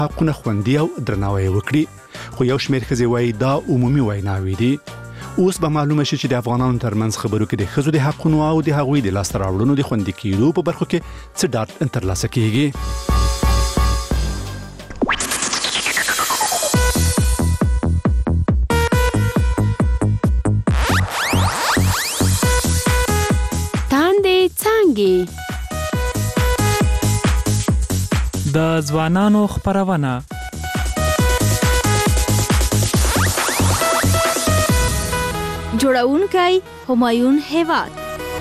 حقونه خوندي او درناوی وکړي. خو یو شمېر ښځې وایي دا عمومي ویناوې دي. اوس به معلومه شي چې د افغانانو ترمنځ خبرو کې د ښځو د حقونو او د هغوی د لاسته راوړنو د خوندي کېدو په برخو کې څه ډاډ ترلاسه کیږي. د ځوانانو خپرونه جوړونکی همایون هیواد.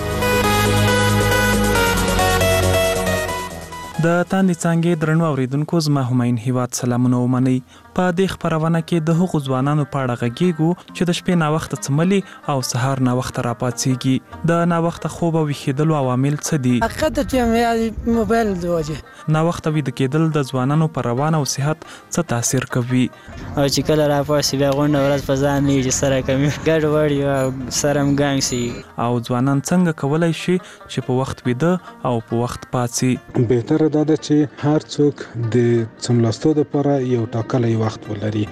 د تاندې څانګې درنو اوریدونکو زما همایون هیواد سلامونه ومنئ. په دې خپرونه کې د هغو ځوانانو په اړه غږیږو چې د شپې ناوخته څملي او سهار ناوخته راپاڅېږي. د ناوخته خوب او ویښېدلو عوامل څه دي؟ حقیقت چې موبایل د وجې ناوخته ویده کېدل د ځوانانو په روان او صحت څه تاثیر کوي؟ او چې کله راپاڅي بیا غونډه ورځ په ځان نه وي چې سره کمي ګډوډ وي او سر هم ګنګ شي. او ځوانان څنګه کولی شي چې په وخت ویده او په وخت پاڅي؟ بهتره دا ده چې هر څوک د څملاستو لپاره یو ټاکلی وخت ولري.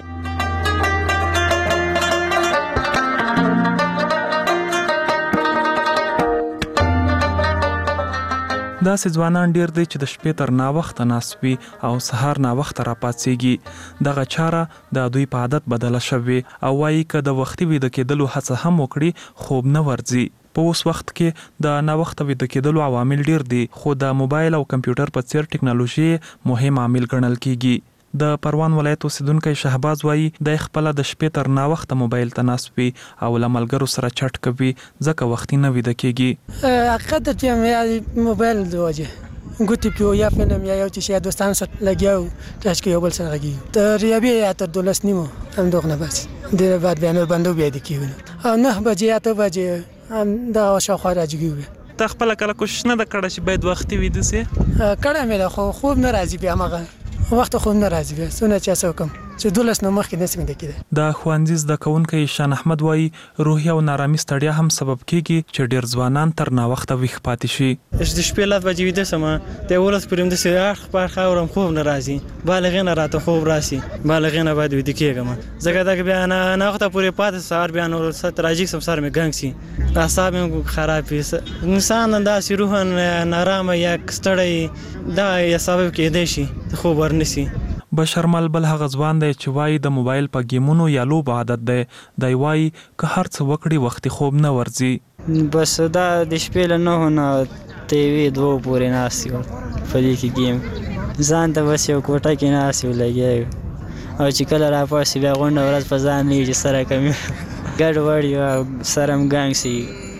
داسې ځوانان ډیر دي چې د شپې تر ناوخته ناست وي او سهار ناوخته راپاڅېږي. دغه چاره د دوی په عادت بدله شوې او وایي که د وختي ویده کېدلو هڅه هم وکړي خوب نه ورځي. په اوس وخت کې د ناوخته ویده کېدلو عوامل ډیر دي، خو د موبایل او کمپیوټر په څیر ټکنالوژي مهم عامل ګڼل کیږي. د پروان ولایت اوسیدونکی شهباز وایي د خپل د شپې تر ناوخته موبایل ته ناست وي او له ملګرو سره چټ کوي ځکه وختي نه ویده کېږي. حقیقت چې موبایل د وجې ګوتې په یا فلم یا یو چې دوستانو سره لګیاو ټاچ کې یو بل سره لګیږي تر یابې یا تر 12 نیمو هم دغه نه بس د بعد بیا نور بندو بیا د کیونه او 9 بجې یا 8 بجې هم دا شاوخوا راځي. ته خپل کله کوشش نه کړې چې باید وختي ویده سي؟ کړه مې خو خوب نه راځي بیا مغه وخت خوب نه راځي بیا څونه چې څه وکم چې 12 نه مخکې نسم د کېده. د ښوونځي زده کوونکی شان احمد وایي روحي او نارامي ستړیا هم سبب کیږي چې ډیر ځوانان تر ناوخته ویښ پاتې شي. د شپې لږ بجې ویده سم د ولس پرېم د سیاح په خاورم خوب نه راځي بالغینه راته خوب راسي بالغینه باید ویده کېږم ځکه دا بیا نه وخت پورې پاتې سهار بیا نور ستراجیک سم سر مې ګنګ سي اعصاب مې خراب شي انسان انداسې روحن نارامه یا ستړی دا یې سبب کېدای شي خوب ورنسي. بشرمل بل هغه ځوان دی چې وایي د موبایل په گیمونو یا لوبو عادت دی. دی وایي که هر څه وکړي وختي خوب نه ورځي. بس دا د شپې له 9 نه تیوي 2 پورې ناست یم په دې کې گیم ځان ته بس یو کوټه کې ناست یم لګیا او چې کله راپاڅي بیا غونډه ورځ په ځان نه وي چې سره کمي ګډوډ وي او سر هم ګنګ شي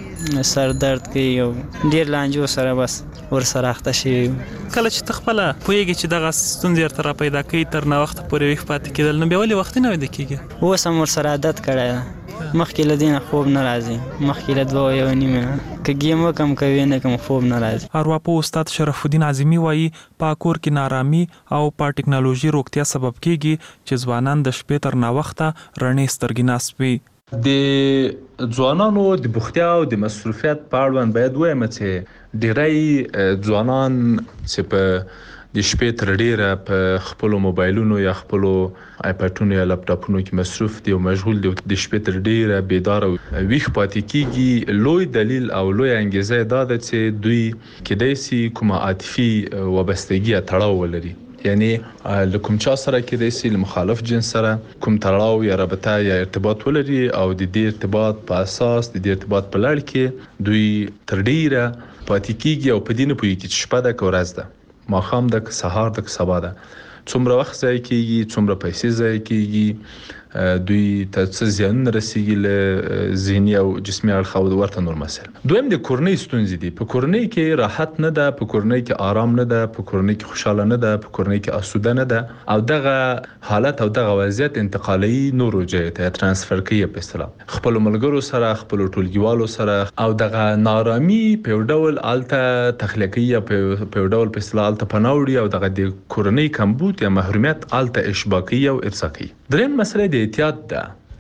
سر درد کوي او ډېر لانجو سره بس ورسره اخته شوي. کله چې ته خپله پوهېږې چې دغه ستونزې ورته راپیدا کوي تر ناوخته پورې ویښ پاتې کېدل نو بیا ولې وختي نه ویده کېږي؟ اوس هم ورسره عادت کړی ده مخکې له دې نه خوب نه راځي مخکې له 2 1 نیمې نه که ګیم وکړم که ویې نه کړم خوب نه راځي. ارواپوه استاد شرف الدین اعظمي وایي په کور کې نارامي او په ټکنالوژي روغتیا سبب کېږي چې ځوانان د شپې تر ناوخته رڼې سترګې ناست وي. د ځوانانو د بوختیا او د مصروفیت په اړوند باید وایم چې ډېری ځوانان چې په د شپې تر ډیره په خپل موبایلونو یا خپل آیپاډونو یا لپټاپونو کې مصروف دي او مشغول دي د شپې تر ډیره بیدار او ویښ پاتې کیږي. لوی دلیل او لوی انګیزه دا ده چې دوی کېدای شي کومه عاطفي وابستګي تړاو ولري یعنی له کوم چا سره کېدای شي له مخالف جنس سره کوم تړاو یا رابطه یا ارتباط ولري او د دې ارتباط په اساس د دې ارتباط په لړ کې دوی تر ډیره پاتې کیږي او په دې نه پوهېږي چې شپه ده که ورځ ده ماښام ده که سهار ده که سبا ده څومره وخت ضایع کیږي څومره پیسې ضایع کیږي دوی ته څه زیانونه رسیږي له ذهني او جسمي اړخه ورته نور مسایل. دویم د کورنۍ ستونزې دي. په کورنۍ کې راحت نه ده په کورنۍ کې آرام نه ده په کورنۍ کې خوشاله نه ده په کورنۍ کې آسوده نه ده او دغه حالت او دغه وضعیت انتقالي نورو ځایو ته ترانسفر کوي په اصطلاح خپل ملګرو سره خپل ټولګیوالو سره او دغه نارامي په یو ډول الته تخلیقي په یو ډول په اصطلاح الته پناوړي او دغه د کورنۍ کمبود یا محرومیت الته اشباقي او ارزاقي. دریم مسله د احتیاط ده.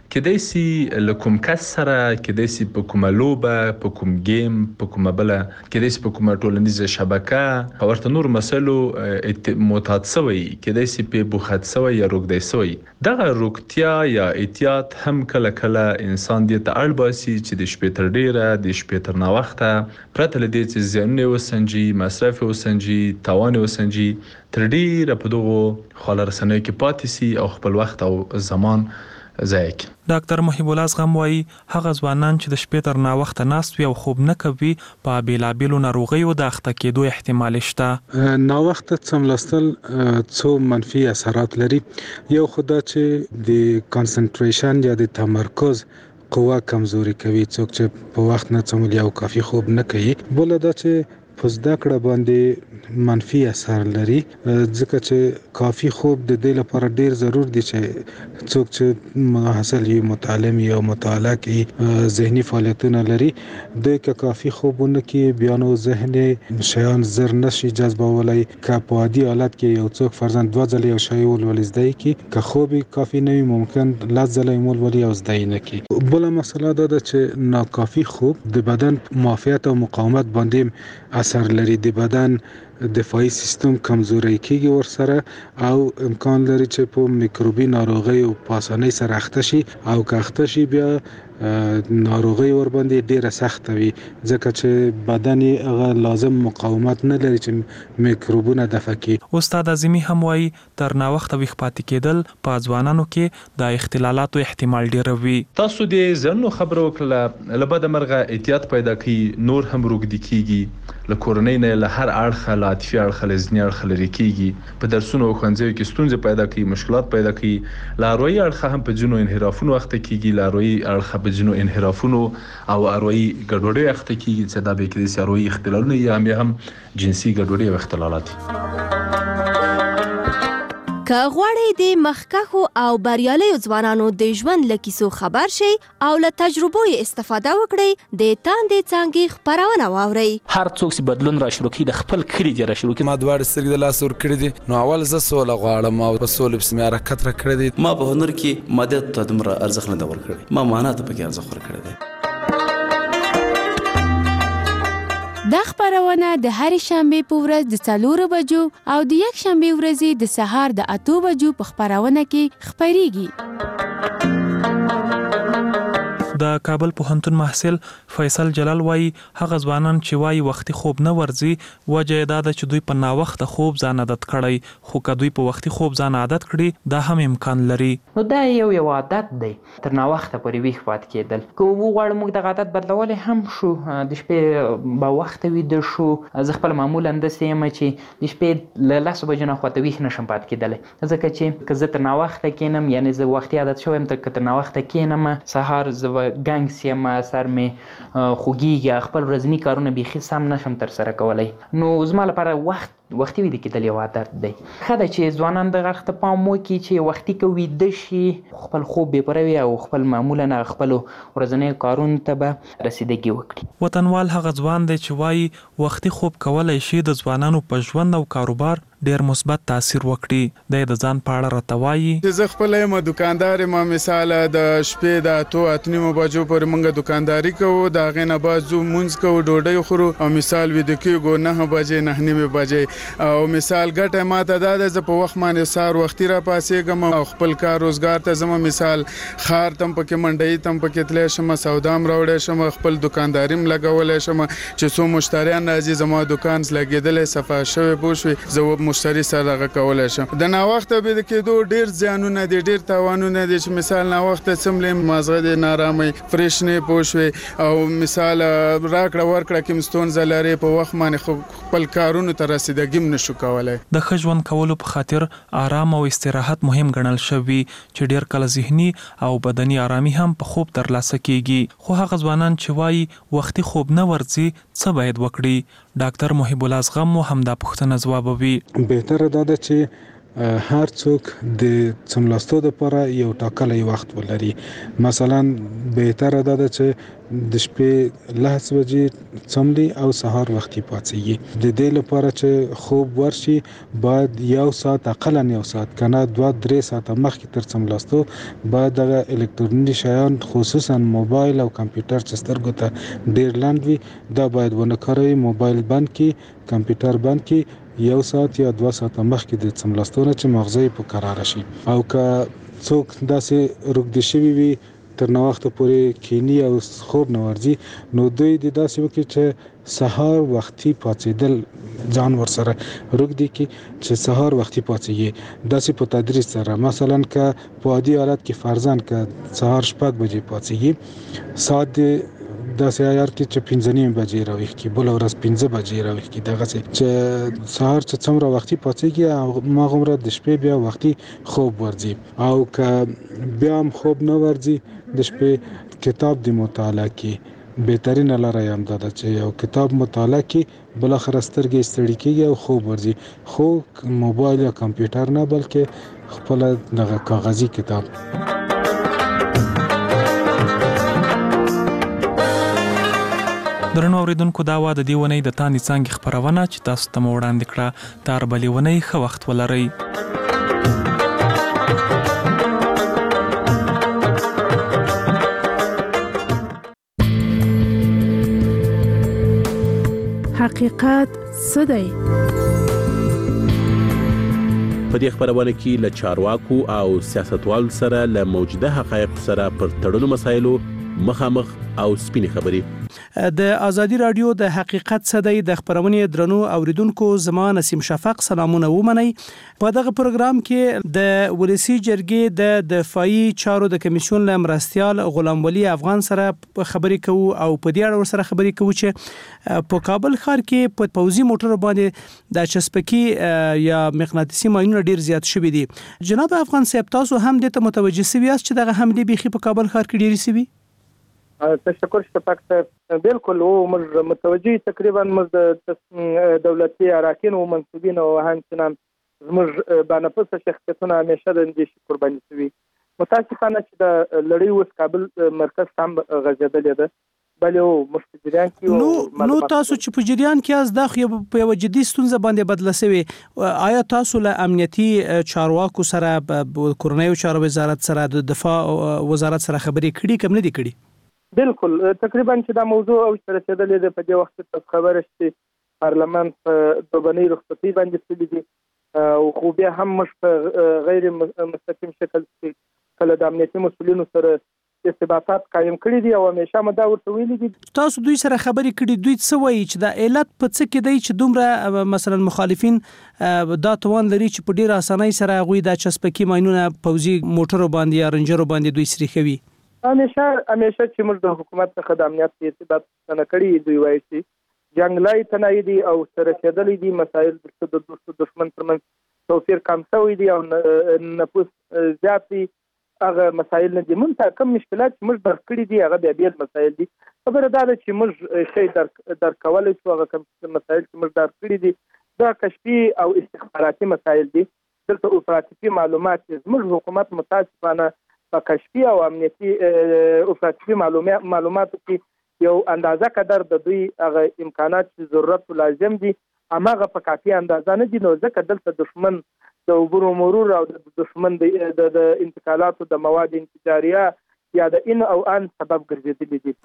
کېدای سي له کوم کس سره، کېدای سي په کومه لوبه، په کوم گیم، په کومه بله، کېدای سي په کومه ټولنیزه شبکه ورته نور مسلو معتاد سوی، کېدای سي په بوخت سوی یا روږدی سوی. دغه روغتیا یا احتیاط هم کله کله انسان دې ته اړ باسي چې د شپې تر ډیره، د شپې تر ناوخته پرته له دې چې زیانونه وسنجي، مصرف وسنجي، تاوان وسنجي، تر ډیره په دغو خواله رسنیو کې پاتې سي او خپل وخت او زمان ضایع کړي. ډاکټر محب الله زغم وایي هغه ځوانان چې د شپې تر ناوخته ناست وي او خوب نه کوي په بیلابیلو ناروغیو د اخته کېدو احتمال شته. ناوخته څملاستل څو منفي اثرات لري. یو خدا چې د کانسنټریشن یا د تمرکز قوه کمزوري کوي. څوک چې په وخت نه څمل یا کافي خوب نه کوي. بل دا چې په زده کړه باندې منفي اثر لري، ځکه چې کافي خوب د دې لپاره ډیر ضرور دی چې څوک چې حاصل یو متعلم یا مطالعه کوي، ذهني فعالیتونه لري، د کافي خوبونه کې بیا نو ذهن شیان زر نشي جذبولای. که په عادي حالت کې یو څوک فرضاً 2 ځله یو شی ولولي کی، که خوب کافي نه وي ممکن لاس ځله ولولي او زده نه کی. بل مسله دا ده چې ناکافي خوب د بدن معافیت او مقاومت باندې اثر لري. د بدن دفاعي سیستم کمزوري کیږي ورسره او امکان لري چې په میکروبي ناروغي او په اسانۍ سره اخته شي، او که اخته شي بیا ناروغي ور باندې ډیره سخت وي، ځکه چې بدن هغه لازم مقاومت نه لري چې میکروبونه دفع کړي. استاد اعظمي هم وایي تر ناوخته ویښ پاتې کېدل په ځوانانو کې د اختلالاتو احتمال ډیر وي. تاسو دې ځنو خبرو وکړه له بده مرغه احتیاط پیدا کړي، نور هم روږدي کیږي، له کورنۍ نه له هر اړخه، له عاطفي اړخه، له ذهني اړخه لري کیږي، په درسونو او ښوونځیو کې ستونزې پیدا کوي، مشکلات پیدا کوي، له اروایي اړخه هم په ځینو انحرافونو اخته کیږي، له اروایي اړخه په ځینو انحرافونو او اروایي ګډوډۍ اخته کیږي، چې دا به کېدای سي اروایي اختلالونه یا هم جنسي ګډوډۍ او اختلالات. که غواړئ د مخکښو او بریالیو ځوانانو د ژوند له کیسو خبر شئ او له تجربو یې استفاده وکړئ، د تاندې څانګې خپرونه واورئ. هر څوک چې بدلون را شروع کړي د خپل کلي دې را شروع کړي. ما دواړه سترګې د لاس ورکړې دي، نو اول زه سوله غواړم او په سولې پسې مې حرکت راکړی دی. ما په هنر کې مادیت ته دومره ارزښت نه دی ورکړی، ما معنا ته پکې ارزښت ورکړی دی. دا خبرونه د هرې شنبې په ورځ د 4 بجو او د یک شنبې ورځې د سهار د 8 بجو په خبرونه کې خبريږي. د کابل پوهنتون محصل فیصل جلال وایي هغه ځوانان چې وایي وختي خوب نه ورځي، وجه یې دا ده چې دوی په ناوخته خوب ځان عادت کړی، خو که دوی په وختي خوب ځان عادت کړي دا هم امکان لري. نو دا یو عادت دی تر ناوخته پورې ویښ پاتې کېدل. که وغواړو موږ دغه عادت بدلولی هم شو، د شپې به وخته ویده شو. زه خپل معمولا داسې یم چې د شپې له 10 بجو نه خواته ویښ نشم پاتې کېدلی، ځکه چې که زه تر ناوخته کېنم، یعنې زه وختي عادت شوی یم، که تر ناوخته کېنم سهار زه ګنګ سیم، سر مې خوږیږي، خپل ورځني کارونه بیخي سم نشم تر سره کولی. نو زما لپاره وختي ویده کېدل یو عادت دی. ښه ده چې ځوانان دغه اړخ ته پام وکړي چې وختي که ویده شي خپل خوب بې پره وي او خپل معمولا خپلو ورځنیو کارونو ته به رسیدګي وکړي. وطنوال هغه ځوان دی چې وایي وختي خوب کولی شي د ځوانانو په ژوند او کاروبار ډیر مثبت تاثیر وکړي. د ځان په اړه راته وایي چې زه خپل یم دکاندار یم، مثال د شپې د 8 بجو پورې موږ دکانداري کوو، د هغې نه بعد ځو مونځ کوو، ډوډۍ خورو او مثال ویده کېږو 9 بجې 9:30 بجې. او مثال ګټه ماته دا ده زه په وخت باندې سهار وختي را پاسېږم او خپل کار روزګار ته ځم. مثال ښار ته هم پکې منډۍ ته هم پکې تلی شم، سودا هم راوړی شم، خپل دکانداري هم لګولی شم چې څو مشتریان راځي زما دکان لګېدلی صفا شوی پوه شوې، زه مشتری سره دغه کولی شم. د ناوخته ویده کېدو ډېر زیانونه دي، ډېر تاوانونه دي، چې مثال ناوخته څملې مازغه د نارامۍ فرېش نه پوه شوې، او مثال راکړه ورکړه کې ستونزه لري، په وخت باندې خپل کارونو ته رسیدګي نشو کولای. د ښه ژوند کولو په خاطر آرام او استراحت مهم ګڼل شوی چې ډیر کله ذهني او بدني آرامي هم په خوب ترلاسه کیږي. خو هغه ځوانان چې وایي وختي خوب نه ورځي څه باید وکړي؟ ډاکټر محب الله زغم هم دا پوښتنه ځوابوي. بهتره ده چې هر څوک د څملاستو لپاره یو ټاکلی وخت ولري. مثلا بهتره ده چې د شپې 9 بجې څملي او سهار وختي پاتېږي. د دې لپاره چې خوب ورشي باید 1 ساعت اقلا 1 ساعت کنه 2-3 ساعت مخکې تر څملاستو باید د الکترونیکي شیان خصوصا موبایل او کمپیوټر چې سترګو ته ډیر لاند وي دا باید ونه کاروي. موبایل بند کی، کمپیوټر بند کی 1 ساعت یا 2 ساعت مخکې د څملاستو نه چې مغزه په قرار شي. او که څوک داسې روږدي شوي وي تر نو وخت پورې کینی او خوب نه ورځي نو دوی د داسې وکړي چې سهار وختي پاتېدل ځان ورسره روږدي کی چې سهار وختي پاتېږي. داسې په تدریج سره مثلا که په عادي حالت کې فرضاً که سهار 6 بجې پاتېږي ساعت داسې عیار کې چې 5:30 بجې راويخ کی بل ورځ 5 بجې راويخ کی دغه چې سهار چې څومره وختي پاتېږي ما غومره د شپې بیا وختي خوب ورځي. او که بیا هم خوب نه ورځي د شپې کتاب د مطالعه کې بهترین لاره یم دا ده چې یو کتاب مطالعه کې بل اخر سترګې ستړي کېږي او خوب ورځي. خو موبایل یا کمپیوټر نه بلکې خپل دغه کاغذي کتاب. درنو اوریدونکو دا وا د دې ونې د تاندې څانګې خبرونه چې تاسو ته وړاندې کړه تار بلې ونې ښه وخت ولرئ. حقیقت څه دی؟ په دې خبرونه کې له چارواکو او سیاستوالو سره له موجوده حقایق سره پر تړلو مسایلو مخامخ او سپینې خبرې. د ازادي رادیو د حقیقت څه دی د خبرونې درنو اوریدونکو زما نسیم شفق سلامونه ومنئ. په دغه پروګرام کې د ولسی جرګې د دفاعي چارو د کمیسیون له مرستيال غلام ولی افغان سره خبرې کوو او په دې اړه سره خبرې کوو چې په کابل ښار کې په پوزي موټر باندې د چسپکی یا مغناطیسي ماینونه ډیر زیات شوي دي. جناب افغان صاحب تاسو هم د ته متوجه سوي یاست چې دغه حمله بيخي په کابل ښار کې ډیر سوي؟ تشکر شفاق صاحب بالکل او موږ متوجه تقریبا موږ دولتي اراکین او منسوبین او همچنان موږ باندې شخصیتونه همیشه د اندیشې قرباني شوي. متاسفانه چې د لړۍ اوس کابل مرکز هم غځېدلې ده بلې او مستجریان کې نو تاسو چې په جریان کې از د خو په یو جدي ستونزه باندې بدله شوی آیا تاسو له امنیتي چارواکو سره کورنۍ چارو وزارت سره د دفاع وزارت سره خبرې کړې کوم نه دي کړې؟ بالکل تقریبا چې دا موضوع او رسیدلې ده په دې وخت کې خبره شته پارلمان په دوبنۍ رخصتي باندې تللی دي او خو بیا هم مش په غیر مستقیم شکل کې کله د امنیتي مسولینو سره ارتباطات قائم کړی دي او همیشه مدا ورته ویلي دي. تاسو دوی سره خبرې کړې دوی څه وایي چې د علت په څه کې دی چې دومره مثلا مخالفین دا توان لري چې په ډیر اسانۍ سره غوي د چسپکی ماینونه پوزي موټرو باندې یا رنجرو باندې دوی سریخوي؟ همیشه چې موږ د حکومت څخه د امنیت په ارتباط څنګه کړی دوی وایي چې جنگلای تنایي دي او سره کېدلې دي مسایل د دشمن ترمنځ توفیر کم شوی دي او نفوس زیات دي هغه مسایل نه دي. مونږ ته کوم مشکلات موږ درک کړی دي هغه بیا مسایل دي. خبره دا ده چې موږ شی درک کولای شو هغه کوم مسایل چې موږ درک کړی دي دا کشفي او استخباراتي مسایل دي. دلته اوپراتیفي معلومات زموږ حکومت متاسفانه په کشفي او امنیتي اوپراتیفي معلوماتو کې یو اندازه قدر د دوی هغه امکانات چې ضرورت لازم دي هغه په کافي اندازه نه دي. نو ځکه دلته دشمن د عبور مرور او د دشمن د انتقالاتو د مواد انتجاریه یا د ان او ان سبب ګرځېدلی دي.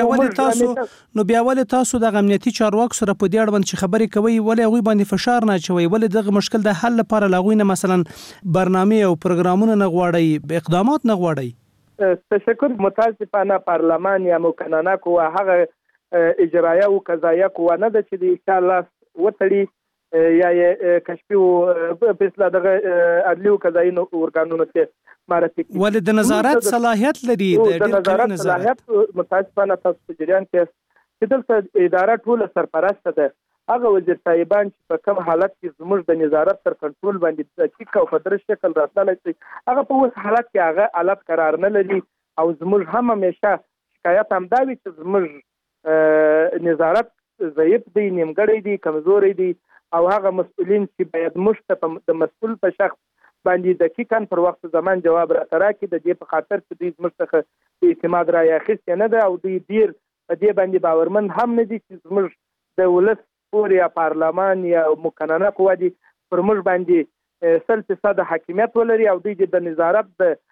نو بیا ولې تاسو د امنیتي چارواکو سره په دې اړه باندې خبرې کوي ولې هغوی باندې فشار نه اچوي ولې دغه مشکل د حل لپاره لاغوي نه مثلا برنامه او پروګرامونه نه غواړي اقدامات نه غواړي؟ تشکر. متاسفانه پارلمان یا مقننه قوه هغه اجرایه او قضایه قوه نه ده چې ان شاء الله وتړي یا کشفي او فیصله دغه عدلي او قضایي ارګانونو ته معرفي کړي. ولې د نظارت صلاحیت لري د نظارت صلاحیت متاسفانه تاسو په جریان کې چې دلته اداره ټول سرپرست ده هغه وزیر صاحبان چې په کوم حالت کې زموږ د نظارت تر کنټرول باندې دقیق او په درست شکل راتللی شي هغه په اوس حالت کې هغه حالت قرار نه لري او زموږ هم همیشه شکایت هم دا وي چې زموږ نظارت ضعیف دی نیمګړی دی کمزوری دی او هغه مسؤلین چې باید موږ د مسؤل په شخص باندې دقیقاً پر وخت زمان جواب راکړي د دې په خاطر چې دوی زموږ څخه اعتماد را اخیستې نه ده او دوی ډیر په دې باندې باورمند هم نه دي چې زموږ د ولس پورې یا پارلمان یا مقننه قوه دي پر موږ باندې 100% حاکمیت ولري او دوی د نظارت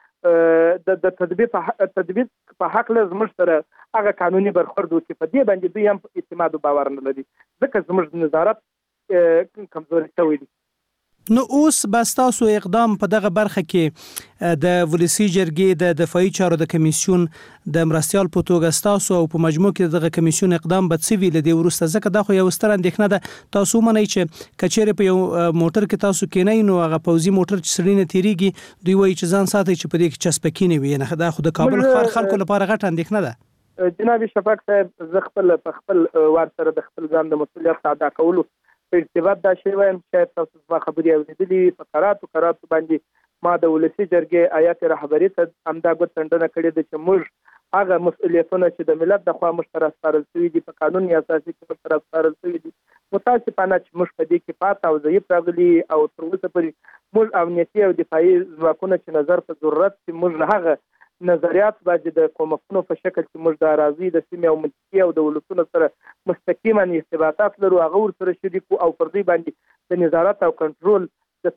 د تطبیق په حق له زموږ سره هغه قانوني برخورد وکړي په دې باندې دوی هم اعتماد او باور نه لري ځکه زموږ نظارت کمزوري شوی دی. نو اوس بس تاسو اقدام په دغه برخه کې د ولسی جرګې د دفاعي چارو د کمیسیون د مرستيال په توګه تاسو او په مجموع کې دغه کمیسیون اقدام به څه وی لدی ورسته ځکه دا خو یو ستر اندېښنه ده تاسو منئ چې کچېره په یو موټر کې تاسو کېنئ نو هغه پوزي موټر چې سړی نه تیریږي دوی وایي چې ځان ساتي چې په دې کې چسپکینه وي نه دا خو د کابل ښار خلکو لپاره غټ اندېښنه ده. جناب شفاق صاحب زه خپل وار سره د خپل ځان د مسؤلیت ادا کولو په ارتباط دا شی وایم چې تاسو ما خبرې اورېدلې په قراتو باندې ما د ولسی جرګې آیات رهبری ته همدا ګوتندنه کړې ده چې موږ هغه مسؤلیتونه چې د ملت د خوا مشترک سپارل شوي دي په قانون اساسي کې مشترک سپارل شوي دي متاسفانه چې موږ په دې کې پات او ضعیف راغلي او تر اوسه پورې موږ امنیتي او دفاعي ځواکونه چې نظر په ضرورت چې موږ هغه نظریات باندې د کومکونو په شکل چې موږ د اراضي د سیمې او منطقې او د ولسونو سره مستقیما ارتباطات لرو هغه ورسره شریک او پر دې باندې د نظارت او کنټرول د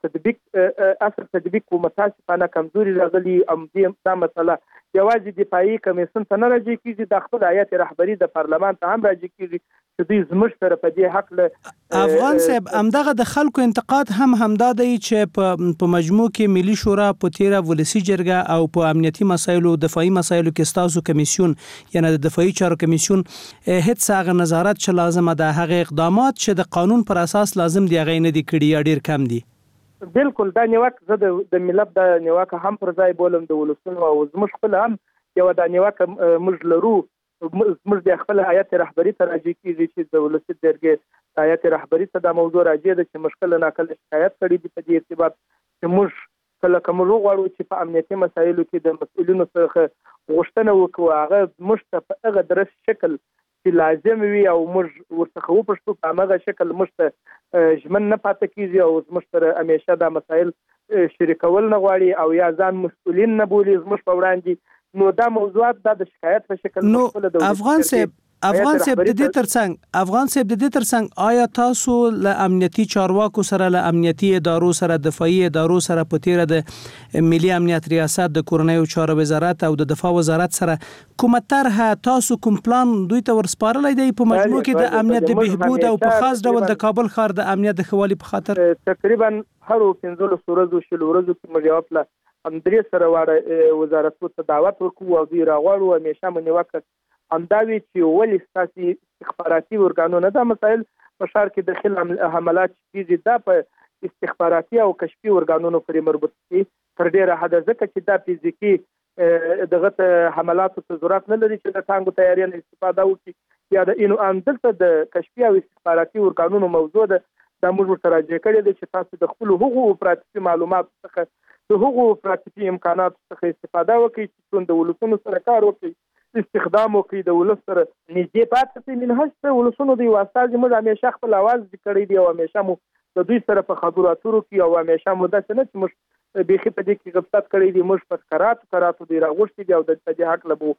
تطبیق متاسفانه کمزوري راغلي دا مسله یوازې دفاعي کمیسیون ته نه راځي کیږي د خپل هیئت رهبری د پارلمان ته هم راځي کیږي چې دوی زموږ سره په دې حق له افغان صاحب همدغه د خلکو انتقاد هم دا دی چې په مجموع کې ملي شورا په تیره ولسی جرګه او په امنیتي مسایلو دفاعي مسایلو کې تاسو کمیسیون یعنی د دفاعي چارو کمیسیون هیڅ هغه نظارت چې لازمه ده هغه اقدامات چې د قانون پر اساس لازم دی هغه نه دي کړي ډیر کم دي. بالکل دا نیوک زه د ملت د نیوک هم پر ځای بولم د ولسونو او زموږ خپل هم یو د نیوک موږ لرو موږ د خپل هیئت رهبری ته راځي کیږي چې د ولسی جرګې هیئت رهبری ته د موضوع راځي د چې مشکل نه کله شکایت کړي دي په دې ارتباط چې موږ کله کوم غواړو چې په امنیتي مسایلو کې د مسؤلینو سره غوښتنه وکړو هغه موږ په هغه درس شکل چې لازم وي او موږ ورڅخه وپښتو په هغه شکل موږ ژمن نه پاتې کیږي او موږ سره همیشه دا مسایل شریکول نه غواړي او یا ځان مسؤلین نه بولي زموږ په وړاندې نو دا موضوعات د شکایت په شکل نو افغان صاحب د دې ترڅنګ آیا تاسو له امنیتي چارواکو سره له امنیتي ادارو سره دفاعي ادارو سره په تیره د ملي امنیت ریاست د کورنیو چارو وزارت او د دفاع وزارت سره کومه طرحه تاسو کوم پلان دوی ته ورسپارلای دی په مجموع کې د امنیت د بهبود او په خاص ډول د کابل ښار د امنیت د خوالي په خاطر تقریبا هر 15 ورځو شل ورځو کې مجاوب له اندرې سره واړه وزارتو ته دعوت ورکوو او دوی راغواړو همیشه مونږ وکړ همداوی چې ولې ستاسي استخباراتي ورګانونه دا مسایل په ښار کې داخل حملات کیږي دا په استخباراتي او کشفي ورګانونو پورې مربوط دي تر ډیره حد ځکه چې دا فزیکي دغه حملاتو ته ضرورت نه لري چې د ټانګو تیاری نه استفاده وکړي یا د انو ان دلته د کشفي او استخباراتي ورګانونو موضوع ده دا موږ سره راځي کړی چې تاسو د خپل حقوقو پراتیفي معلومات څخه د حقوقو پراتیفي امکانات څخه استفاده وکړي چې د ولسونو سره کار وکړي استخدام وکړي د ولس سره نږدې پاتې شي منهج ته ولسونو د واسطه موږ همیشه خپل आवाज کړی دی او همیشه مو د دوی سره په خبرو اترو کې او همیشه مو داسې نه چې موږ بيخي په دې کې غفلت کړی دی موږ په قراتو دی راغوښتي دی او د دې حق له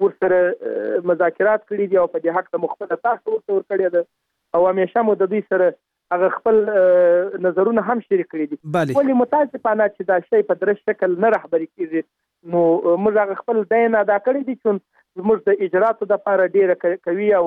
ورسره مذاکرات کړی دی او په دې حق ته مختلف تاسو ور کړی دی او همیشه مو د دوی سره هغه خپل نظرونه هم شریک کړی دي ولې متاسفانه چې دا شی په درش شکل نه رهبری کیږي نو موږ هغه خپل دین ادا کړی دي چې زموږ د اجراتو د لپاره ډیره کوي او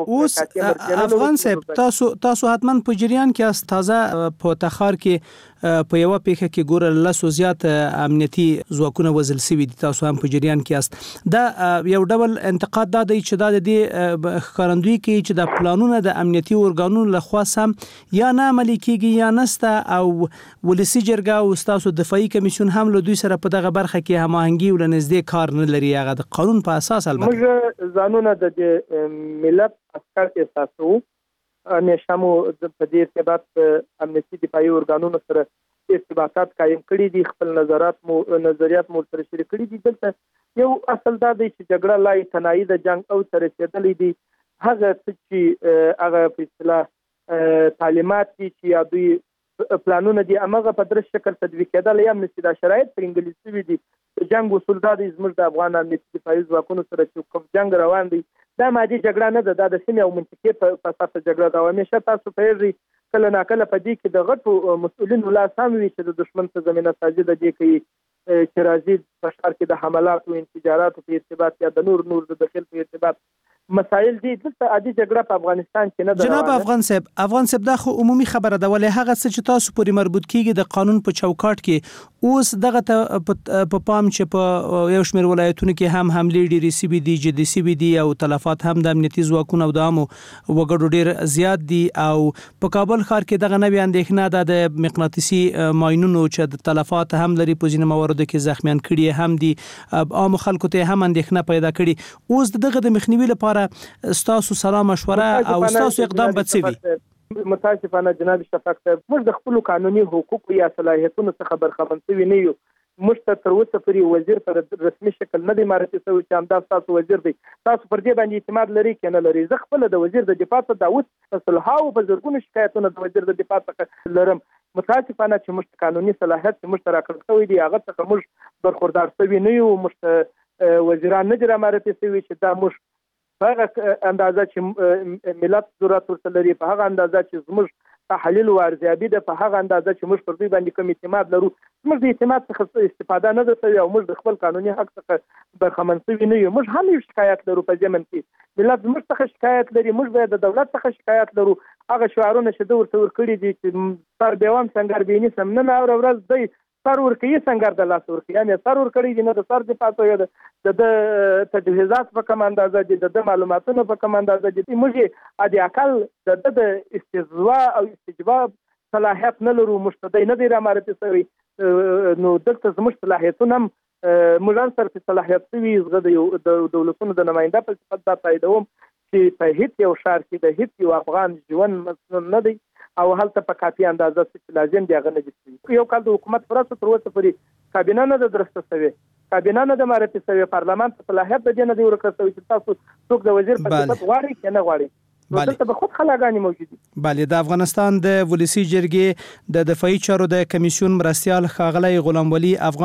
افغان صاحب تاسو حتما په جریان کې تازه په تخار کې په یو پیښه کې ګور له زیات امنیتي ځواکونه وزل سوي دي تاسو هم په جریان کې است دا یو ډول انتقاد دا دی چې دا د ښکارندوی کې چې د پلانونو د امنیتي اورګانونو لخوا سم یا نه عملي کیږي یا نسته او ولسی جرګه او تاسو دفاعي کمیسیون هم له دوی سره په دغه برخه کې هماهنګي ولنځدې کار نه لري هغه د قانون په اساس البته ځانونه د ملت عسكر احساسو همیشه مو په دې ارتباط امنیتي دفاعي ورګانونو سره ارتباطات قائم کړي دي خپل نظریات مو سره شریک کړي دي دلته یو اصل دا دی چې جګړه لای تنایي د جنگ او تر رسیدلې دي هغه چې هغه په اصطلاح تعلیمات دي چې یا دوی پلانونه دي هغه په درست شکل تطبیق کېدل یا نشي دا شرایط په انګلیسي وي دي جنگ اصول دا د زموږ د افغان امنیتي دفاعي ځواکونو سره چې کوم جنگ روان دی دا مادي جګړه نه ده دا د سیمې او منطقې په اساس جګړه ده او همیشه تاسو پوهیږئ کله ناکله په دې کې د غټو مسؤلینو لاس هم وي چې د دشمن په زمینه سازي د دې کوي چې راځي په ښار کې د حملاتو او انفجاراتو په ارتباط یا د نور د داخل په ارتباط مسایل دي دلته عادي جګړه په افغانستان کې نه ده. جناب افغان صاحب دا خو عمومي خبره ده ولې هغه څه چې تاسو پورې مربوط کیږي د قانون په چوکاټ کې اوس دغه په پام چې په یو شمېر ولایتونو کې هم حملې ډېرې سوي دي جدي سوي دي او تلفات هم د امنیتي ځواکونو او د عامو وګړو ډېر زیات دي او په کابل ښار کې دغه نوې اندېښنه ده د مقناطیسي ماینونو چې د تلفات هم لري په ځینو مواردو کې زخمیان کړي هم دي عام خلکو ته هم اندېښنه پیدا کړي اوس دغه د مخنیوي لپاره ستاسو سلام مشوره او ستاسو اقدام به څه وي؟ متاسفانه جناب شفاق صاحب موږ د خپل قانوني حقوقو یا صلاحیتونو څخه برخمن شوي نه یو. موږ ته تر اوسه پورې وزیر پر رسمي شکل نه دی معرفي شوی چې همدا ستاسو وزیر دی. تاسو پر دې باندې اعتماد لرئ که نه لرئ؟ زه خپله د وزیر د دفاع څخه دا اوس په سلهاوو په زرګونو شکایتونه د وزیر د دفاع څخه لرم. متاسفانه چې موږ قانوني صلاحیت چې موږ ته راکړل شوی دی هغه څخه موږ برخوردار شوي نه یو. موږ ته وزیران نه دي رامعرفي شوي چې دا موږ په هغه اندازه چې ملت ضرورت ورته لري په هغه اندازه چې زموږ تحلیل او ارزیابي ده په هغه اندازه چې موږ پر دوی باندې کوم اعتماد لرو. موږ د اعتماد څخه استفاده نه ده شوې او موږ د خپل قانوني حق څخه برخمن شوي نه یو. موږ هم یو شکایت لرو په ضمن کې ملت زموږ څخه شکایت لري موږ باید د دولت څخه شکایت لرو. هغه شعارونه چې ده ورته ورکړي دي چې سر بیوام سنګر بینی سم نه اوره ورځ دی سر ورکوي څنګه د لاس ورکوي یا سر ورکړي دي نه د سر دفاع کوي د تجهیزات په کوم اندازه دي د معلوماتونو په کوم اندازه دي. موږ د اقل د استجوا او استجواب صلاحیت نه لرو. مشتدی نه دی رامعرفي شوی نو دلته زموږ صلاحیتونه هم موږ سره په صلاحیت شوي زه د دولتونو د نماینده په صفت دا تاییدوم چې په هیڅ یو ښار کې د هیڅ یو افغان ژوند مسنون نه دی او هلته په کافي اندازه چې لازم دی هغه نه دي شوي. یو کال د حکومت پرسته تر اوسه پورې کابینه نه ده درسته شوې کابینه نه ده معرفي شوې پارلمان ته صلاحیت د دې نه دی ورکړل شوی چې تاسو څوک د وزیر په صفت غواړئ که نه غواړئ. دلته به خود خلاګانې موجود دي. بله د افغانستان د ولسي جرګې د دفاعي چارو د کمیسیون مرستیال ښاغلی غلام ولي افغان